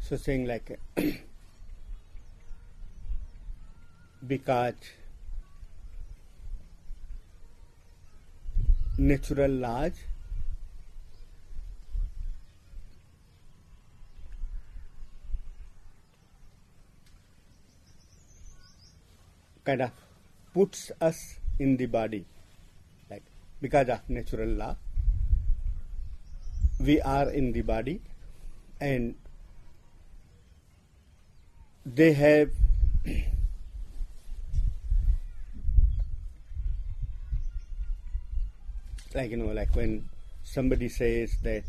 So saying like because natural laws kind of puts us in the body, like because of natural law we are in the body, and they have like like when somebody says that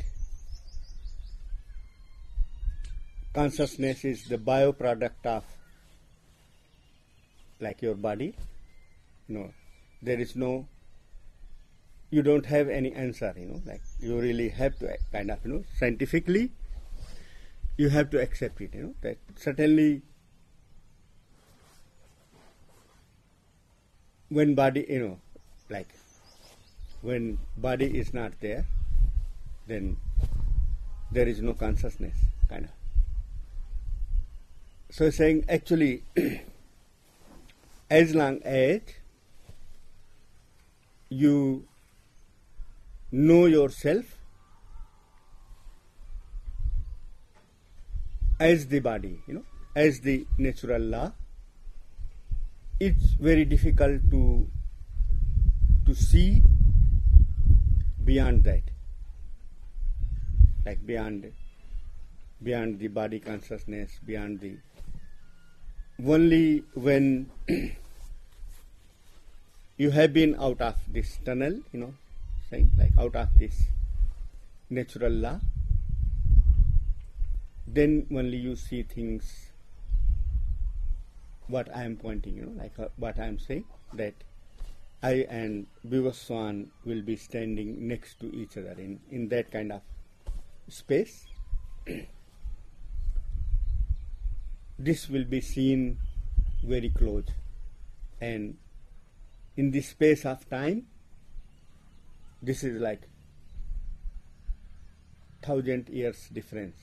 consciousness is the bioproduct of like your body, there is no, you don't have any answer, like you really have to kind of, scientifically you have to accept it, that certainly when body, like when body is not there, then there is no consciousness, kind of. So saying actually as long as you know yourself as the body, as the natural law, it's very difficult to see beyond that, like beyond the body consciousness, beyond the, only when you have been out of this tunnel, saying like out of this natural law, then only you see things, what I am pointing, like what I am saying, that I and Vivaswan will be standing next to each other in that kind of space. This will be seen very close, and in this space of time, this is like 1,000 years difference,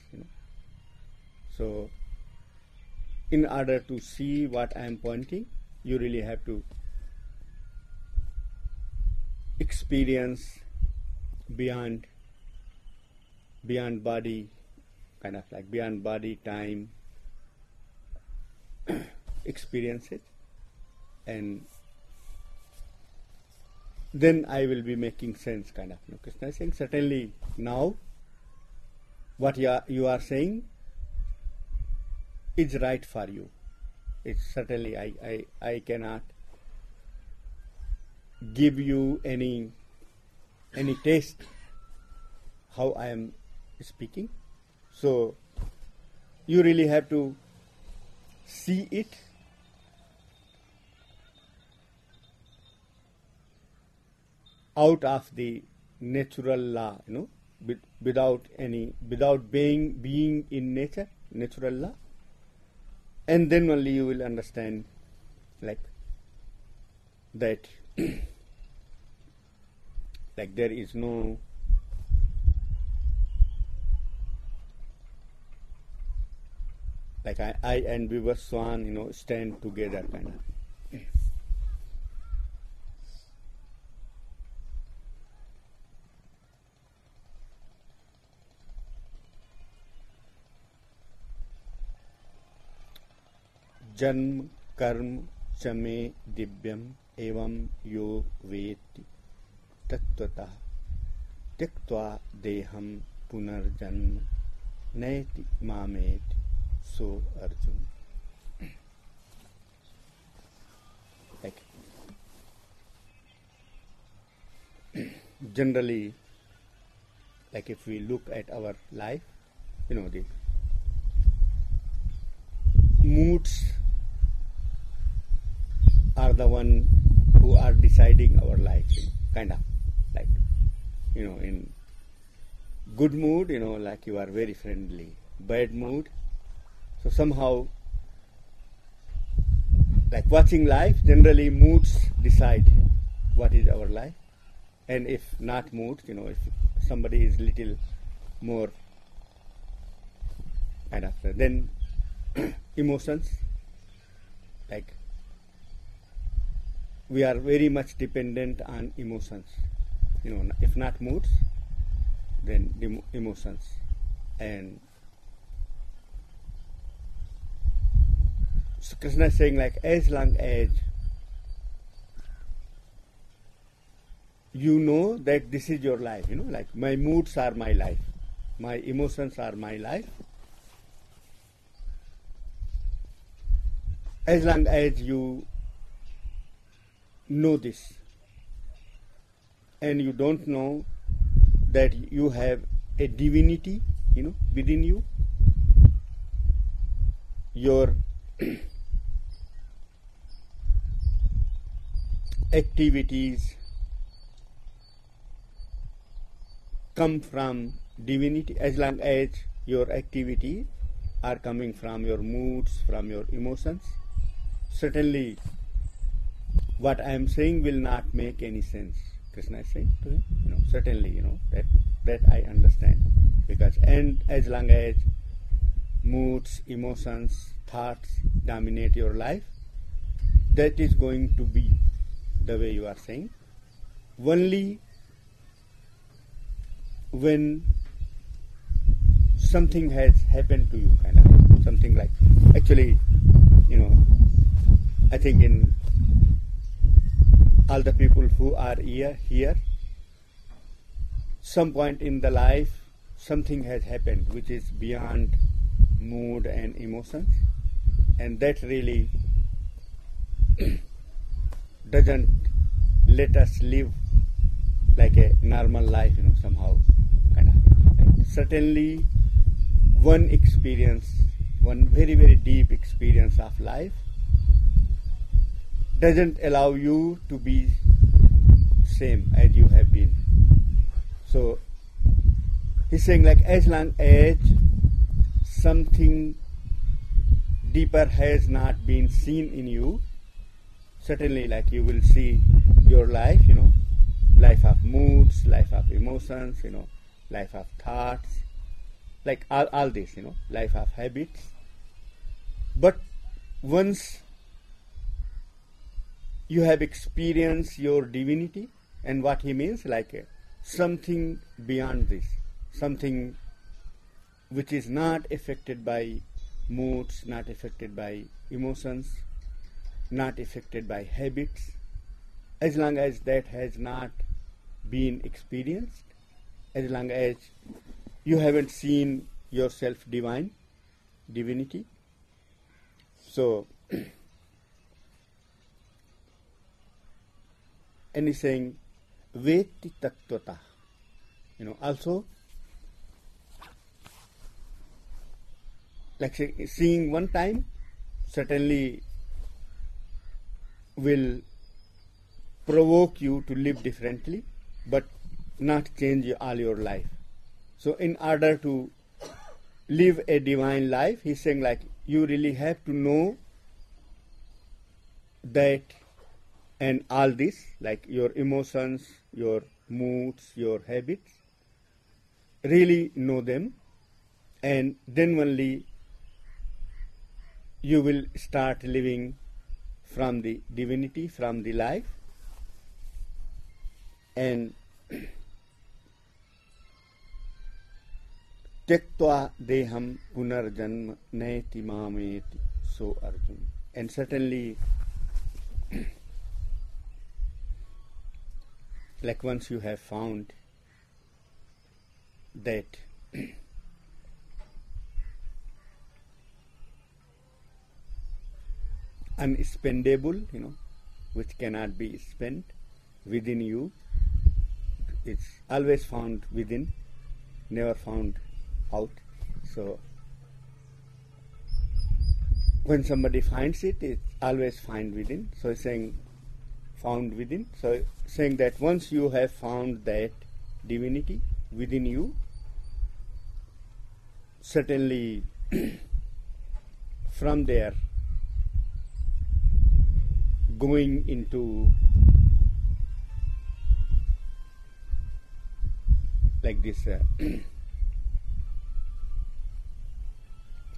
So in order to see what I am pointing, you really have to experience beyond body, kind of like beyond body, time, experience it, and then I will be making sense, kind of. Krishna is saying certainly now what you are saying is right for you. It's certainly I cannot give you any taste how I am speaking. So you really have to see it out of the natural law, without being in nature, natural law, and then only you will understand like that like there is no like I and Vivaswan, stand together, kind of. जन्म कर्म चमे दिव्यम एवं यो वेत्ति तत्वतः त्यक्त्वा देहम पुनर्जन्म नैति मामेति सो Arjun. Like generally, like if we look at our life, the moods are the one who are deciding our life, kind of like, in good mood, like you are very friendly, bad mood. So somehow, like watching life, generally moods decide what is our life. And if not moods, if somebody is little more kind of. Then emotions, like we are very much dependent on emotions. If not moods, then the emotions. And so Krishna is saying, like, as long as you know that this is your life, like my moods are my life, my emotions are my life. As long as you know this, and you don't know that you have a divinity, within you, your activities come from divinity. As long as your activities are coming from your moods, from your emotions, certainly what I am saying will not make any sense. Krishna is saying to him, certainly, that I understand. And as long as moods, emotions, thoughts dominate your life, that is going to be the way you are saying. Only when something has happened to you, kind of something like, actually, I think in all the people who are here, some point in the life, something has happened which is beyond mood and emotions, and that really doesn't let us live like a normal life, somehow, kind of. Certainly, one very, very deep experience of life doesn't allow you to be same as you have been. So he's saying, like, as long as something deeper has not been seen in you, certainly, like, you will see your life, life of moods, life of emotions, life of thoughts, like all this, life of habits. But once you have experienced your divinity, and what he means, like something beyond this, something which is not affected by moods, not affected by emotions, not affected by habits, as long as that has not been experienced, as long as you haven't seen yourself divinity. So, and he's saying, Veti tattvata. Also, like seeing one time certainly will provoke you to live differently, but not change all your life. So in order to live a divine life, he's saying, like, you really have to know that, and all this, like your emotions, your moods, your habits, really know them, and then only you will start living from the divinity, from the life. And Tyaktva deham punarjanma naiti mameti, so Arjun. And certainly, like, once you have found that unspendable, which cannot be spent within you, it's always found within, never found out. So when somebody finds it, it's always found within. So it's saying found within. So saying that once you have found that divinity within you, certainly from there, going into like this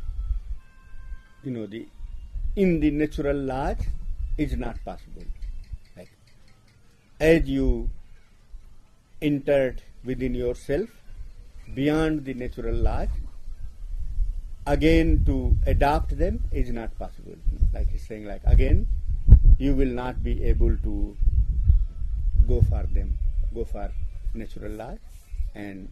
the in the natural laws is not possible. Like as you entered within yourself beyond the natural laws, again to adopt them is not possible. Like he's saying, like again you will not be able to go for natural laws and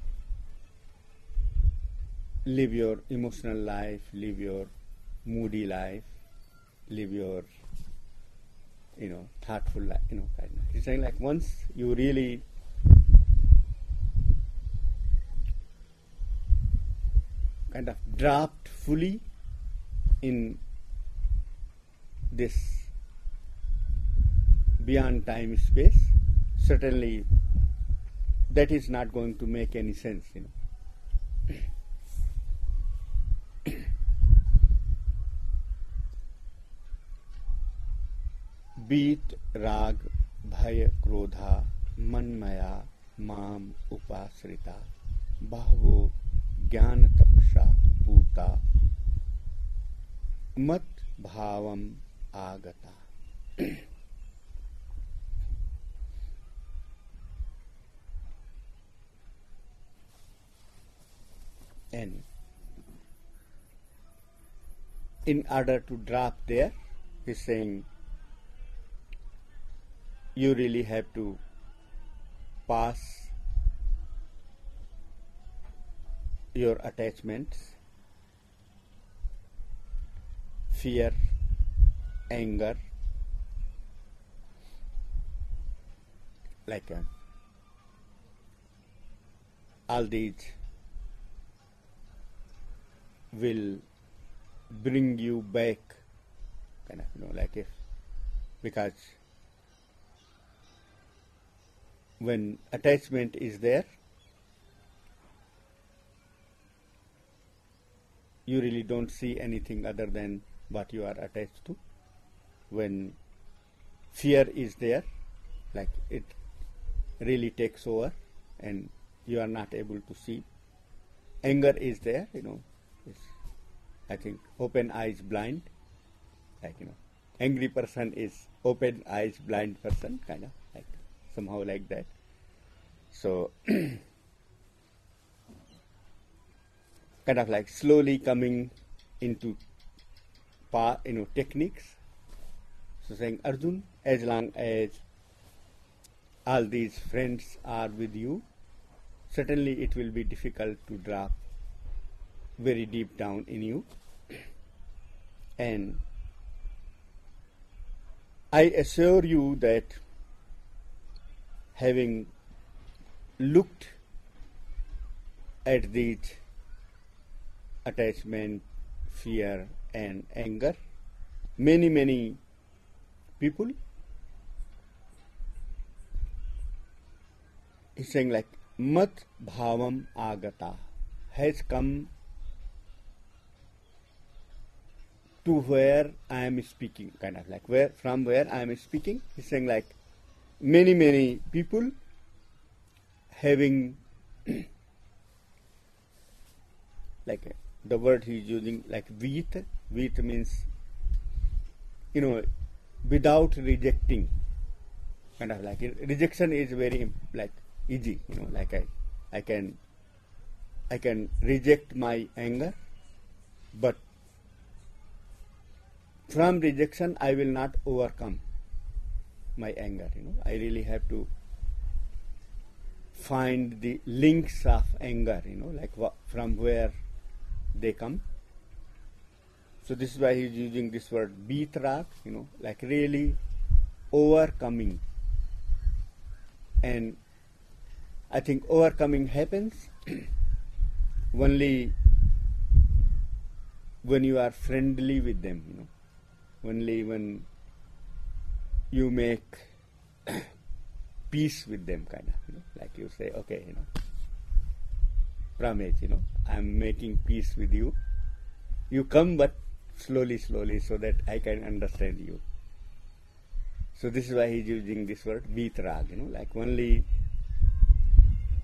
live your emotional life, live your moody life, live your thoughtful life, kind of. He's saying like once you really kind of dropped fully in this beyond time space, certainly that is not going to make any sense, बीत राग भय क्रोधा मनमया माम उपाश्रिता बहवो ज्ञान तपसा पूता मत भावम आगता. And in order to drop there, he's saying you really have to pass your attachments, fear, anger, like all these will bring you back, kind of, like if, because when attachment is there, you really don't see anything other than what you are attached to. When fear is there, like it really takes over and you are not able to see. Anger is there, it's, I think, open eyes blind, like, angry person is open eyes blind person, kind of, like somehow like that. So kind of like slowly coming into techniques. So saying, Arjun, as long as all these friends are with you, certainly it will be difficult to drop very deep down in you. And I assure you that having looked at these attachment, fear and anger, many people, he's saying like mat bhavam agata, has come to where I am speaking, kind of like from where I am speaking. He's saying like many people having like the word he's using, like veet means without rejecting, kind of like rejection is very like easy, like I can reject my anger, but from rejection I will not overcome my anger. I really have to find the links of anger, like from where they come. So this is why he's using this word beetrag, like really overcoming. And I think overcoming happens only when you are friendly with them, only when you make peace with them, kind of, like you say, okay, Pramej, I'm making peace with you. You come, but slowly, so that I can understand you. So this is why he's using this word vitrag, like only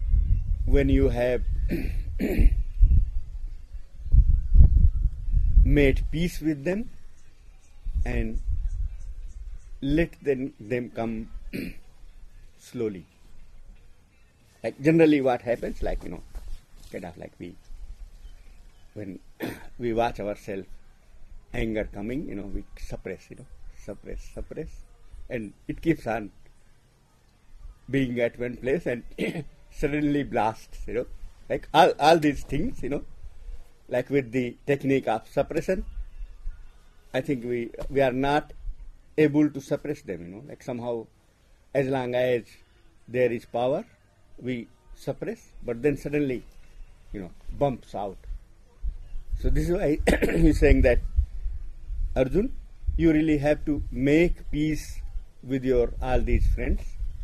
when you have made peace with them and let them come slowly. Like generally what happens, like, kind of like when we watch ourselves, anger coming, we suppress, suppress, and it keeps on being at one place and suddenly blasts, like all these things, like with the technique of suppression, I think we are not able to suppress them, like somehow as long as there is power, we suppress, but then suddenly, bumps out. So this is why he's saying that, Arjun, you really have to make peace with all these friends,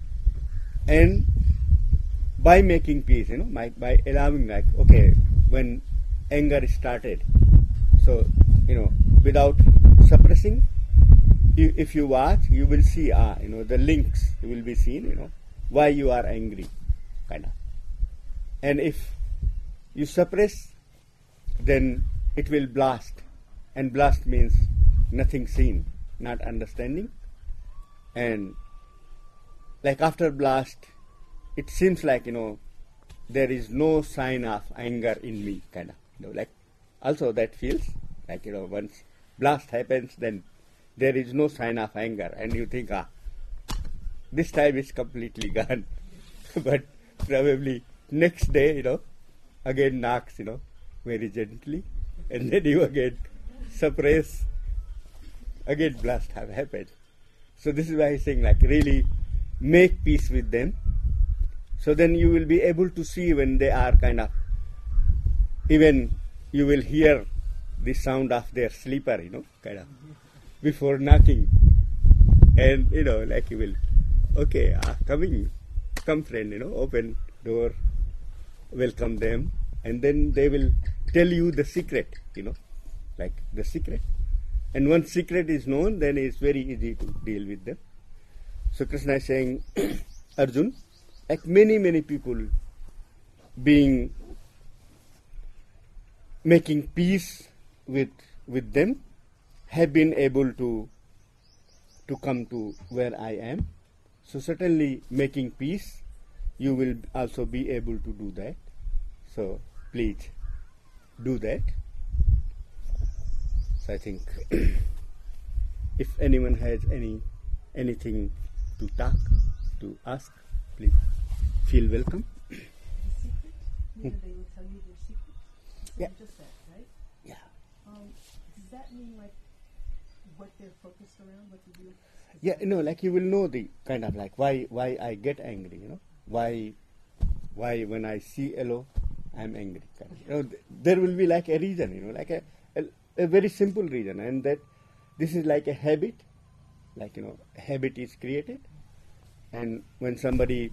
and by making peace, by allowing, like, okay, when anger started, so, without suppressing, if you watch, you will see, the links will be seen, why you are angry, kind of. And if you suppress, then it will blast, and blast means nothing seen, not understanding. And like after blast, it seems like, there is no sign of anger in me, kind of, like also that feels like, once blast happens, then there is no sign of anger, and you think, this time it's completely gone. But probably next day, again knocks, very gently, and then you again suppress, again blast have happened. So this is why he's saying, like, really make peace with them. So then you will be able to see when they are kind of, even you will hear the sound of their sleeper, kind of, before knocking. And, like you will, okay, come friend, open door, welcome them. And then they will tell you the secret, like the secret. And once secret is known, then it's very easy to deal with them. So Krishna is saying, Arjun, like many people making peace with them, have been able to come to where I am. So certainly making peace, you will also be able to do that. So please do that. So I think if anyone has anything to talk, to ask, please feel welcome. The secret? Maybe they will tell you their secrets? Yeah. Just that, right? Yeah. Does that mean like what they're focused around, what to do? Yeah, like you will know the kind of like why I get angry, why when I see yellow, I'm angry. Kind of. There will be like a reason, like a very simple reason, and that this is like a habit, like a habit is created, and when somebody,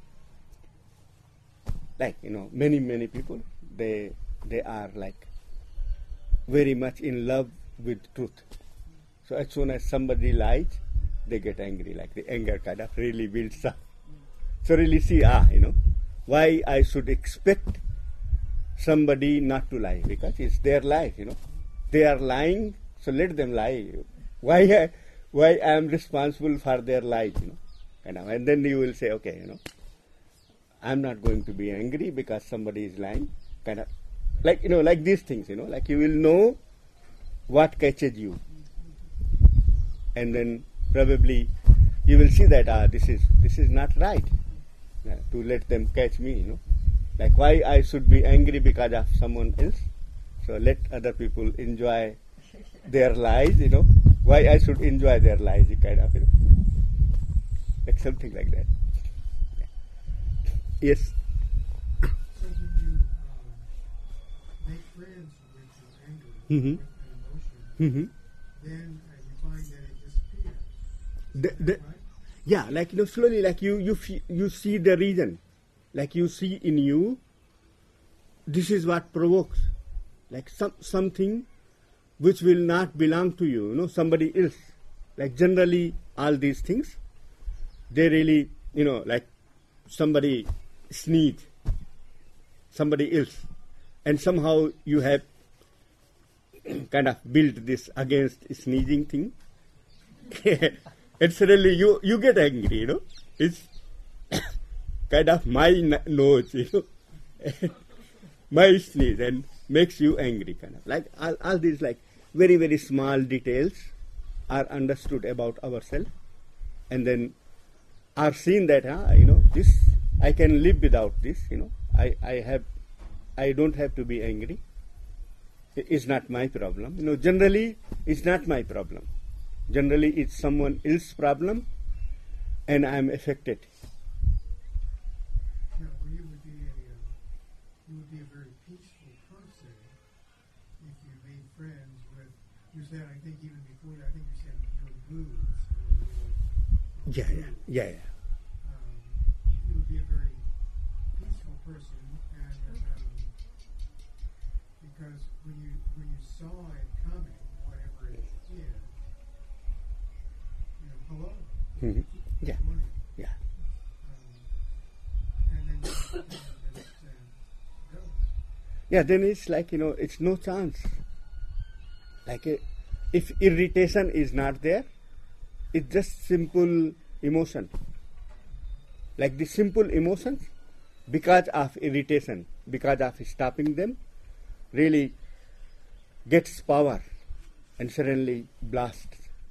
like many people, they are like very much in love with truth. So as soon as somebody lies, they get angry, like the anger kind of really builds up. So really see, why I should expect somebody not to lie, because it's their life, They are lying, so let them lie. Why I am responsible for their lies, kind of. And then you will say, okay, I'm not going to be angry because somebody is lying, kind of. Like, like these things, like you will know what catches you. And then probably you will see that this is not right, to let them catch me, like why I should be angry because of someone else. So let other people enjoy their lies, why I should enjoy their lies, kind of, like something like that. Yes. So when you make friends with your anger, Mm-hmm. with an emotion, Mm-hmm. then you find that it disappears. Is that right? Yeah, like slowly, like you see the reason, like you see in you, this is what provokes, like something which will not belong to you, somebody else. Like generally, all these things, they really, like somebody sneeze, somebody else, and somehow you have kind of built this against sneezing thing. And suddenly you get angry, It's kind of my nose, my sneeze, and makes you angry, kind of. Like all these like very, very small details are understood about ourselves, and then are seen that, this, I can live without this, I don't have to be angry. It's not my problem. Generally, it's not my problem. Generally, it's someone else's problem, and I'm affected. Yeah, well, you would be a very peaceful person if you made friends with. You said, I think even before that, I think you said your moods. Yeah. You would be a very peaceful person, and because when you saw it coming, whatever it is, hello. Mm-hmm. Yeah. Good morning. Yeah. And then you just go. Yeah, then it's like, it's no chance. Like, if irritation is not there, it's just simple emotion. Like the simple emotions, because of irritation, because of stopping them, really gets power and suddenly blasts.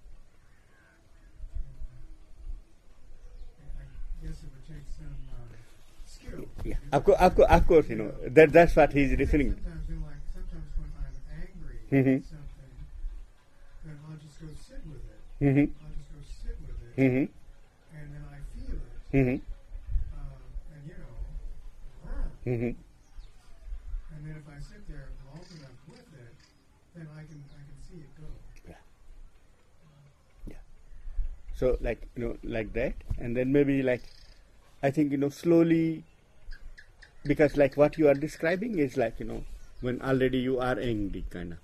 I guess it would take some skill. Yeah, of course, that's what he's referring. Sometimes when I'm angry Mm-hmm. at something, then I'll just go sit with it. Mm-hmm. I'll just go sit with it, Mm-hmm. and then I feel it, Mm-hmm. and Mm-hmm. and then if I sit there long enough with it, then I can see it go. Yeah. So like like that, and then maybe like I think slowly, because like what you are describing is like when already you are angry kind of,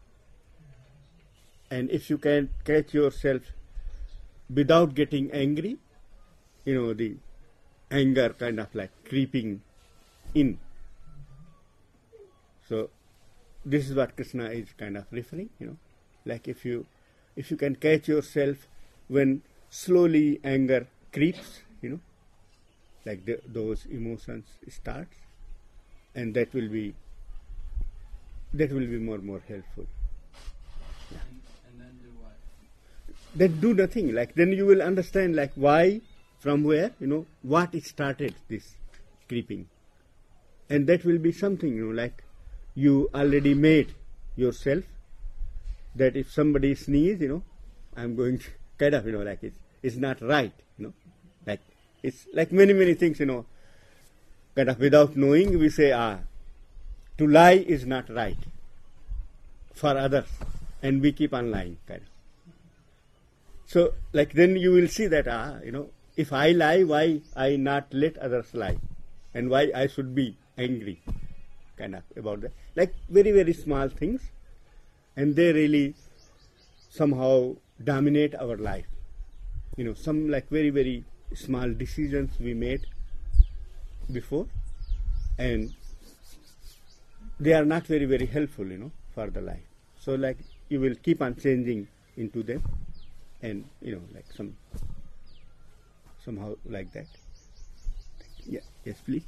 and if you can catch yourself without getting angry, the anger kind of like creeping in. So this is what Krishna is kind of referring, like if you can catch yourself when slowly anger creeps, like those emotions starts, and that will be more helpful. Yeah. And then do what? Then do nothing. Like then you will understand like why, from where, what started this creeping, and that will be something like you already made yourself, that if somebody sneezes, I'm going to kind of, like it's not right, like it's like many things, kind of without knowing we say, to lie is not right for others, and we keep on lying, kind of. So like then you will see that, if I lie, why I not let others lie, and why I should be angry, kind of about that. Like very, very small things, and they really somehow dominate our life. Some like very, very small decisions we made before, and they are not very, very helpful, for the life. So like you will keep on changing into them, and like somehow like that. Yeah. Yes, please.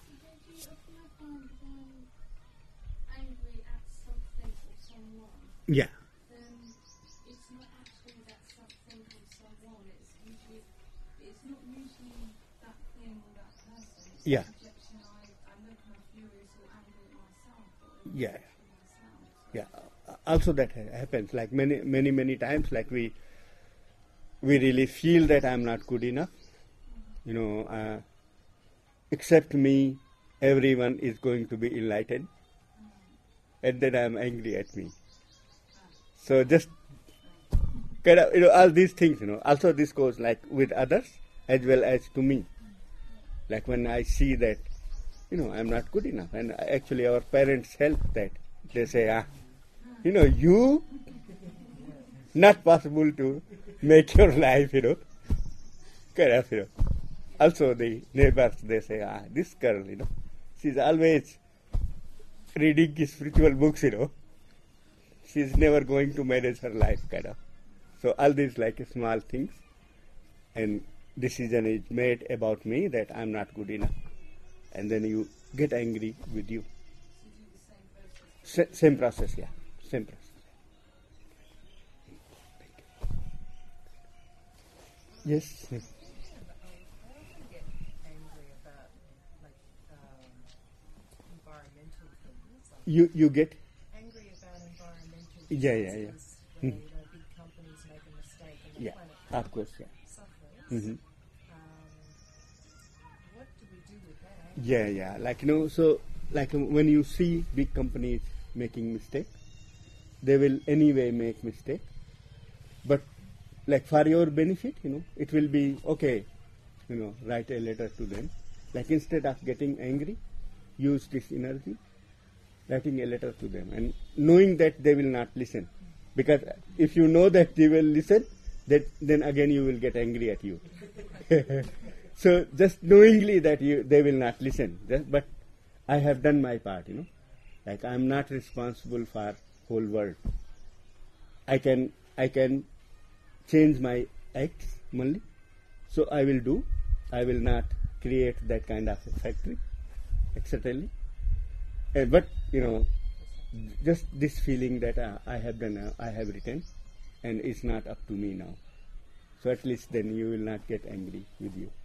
Angry at something or someone, Yeah. then it's not actually that something or someone. It's not usually that thing or that person. It's Yeah. a projection. I'm looking at furious or angry at myself or Yeah. myself. Yeah. Also that happens like many times. Like we really feel that I'm not good enough. Except me, everyone is going to be enlightened, and then I'm angry at me. So just kind of all these things. Also this goes like with others as well as to me. Like when I see that I'm not good enough, and actually our parents help that. They say, you not possible to make your life, kind of, Also the neighbors, they say, this girl, she's always reading spiritual books, she's never going to manage her life, kind of. So all these like small things, and decision is made about me that I'm not good enough, and then you get angry with you. So you do the same process. Same process, yeah, same process. Yes. I often get angry about like environmental things. Like You get. angry about environmental Yeah, yeah, yeah. disasters where big companies make a mistake and the Yeah, planet of course, yeah. suffers. Hmm. What do we do with that anger? Yeah, yeah. Like, so like when you see big companies making mistake, they will anyway make mistake. But like for your benefit, it will be okay, write a letter to them. Like instead of getting angry, use this energy, writing a letter to them and knowing that they will not listen. Because if you know that they will listen, then again you will get angry at you. So just knowingly that they will not listen. But I have done my part, Like I am not responsible for whole world. I can change my acts only. So I will do. I will not create that kind of a factory, etc. But just this feeling that I have done, I have written, and it's not up to me now. So at least then you will not get angry with you.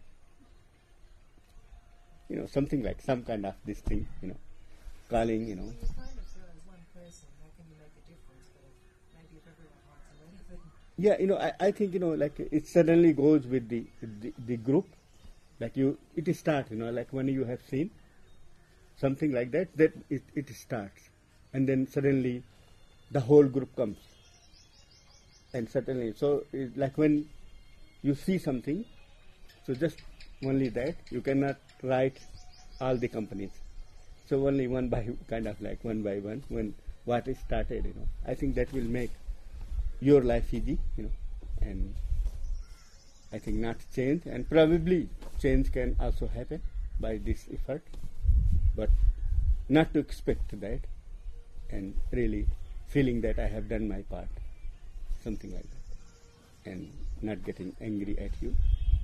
Something like some kind of this thing, calling, Well, you kind of feel as one person, how can you make a difference? But maybe if everyone wants to leave it. Yeah, I think, like it suddenly goes with the group. Like it starts, like when you have seen something like that it starts. And then suddenly the whole group comes. And suddenly, so like when you see something, so just only that, you cannot write all the companies. So only one by one, when what is started, I think that will make your life easy, and I think not change, and probably change can also happen by this effort, but not to expect that, and really feeling that I have done my part, something like that, and not getting angry at you.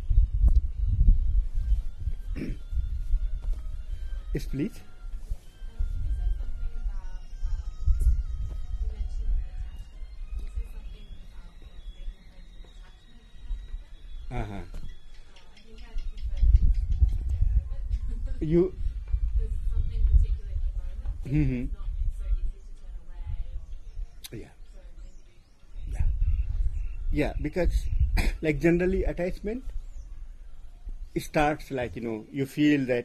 Yes, please. Uh-huh. You. There's something particular in the moment. Mm-hmm. It's not so easy to turn away. Yeah. So maybe. Yeah. Yeah, because like generally attachment starts like, you feel that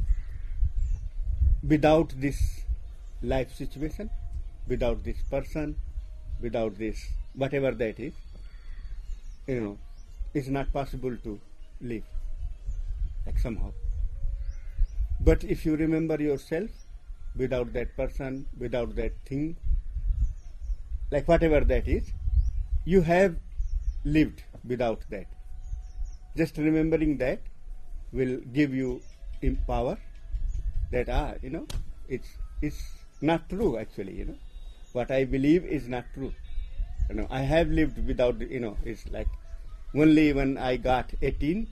without this life situation, without this person, without this whatever that is, it's not possible to live, like somehow. But if you remember yourself without that person, without that thing, like whatever that is, you have lived without that. Just remembering that will give you power that it's not true actually, what I believe is not true. I have lived without, it's like only when I got 18,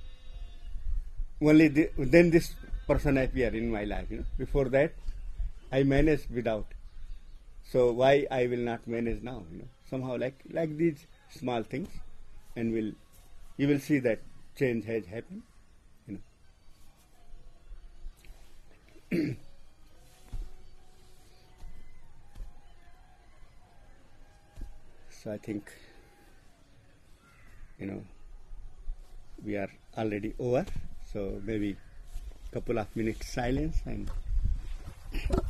then this person appeared in my life. Before that, I managed without. So why I will not manage now? Somehow like these small things, and you will see that change has happened. So I think we are already over. So maybe couple of minutes silence and